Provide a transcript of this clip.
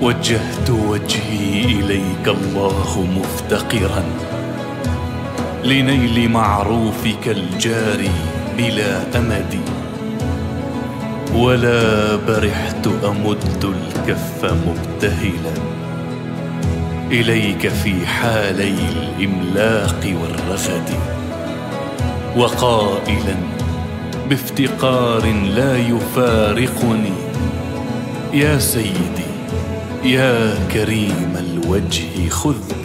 وجهت وجهي إليك الله مفتقرا لنيل معروفك الجاري بلا أمد، ولا برحت أمد الكف مبتهلا إليك في حالي الإملاق والرغد، وقائلا بافتقار لا يفارقني: يا سيدي يا كريم الوجه خذ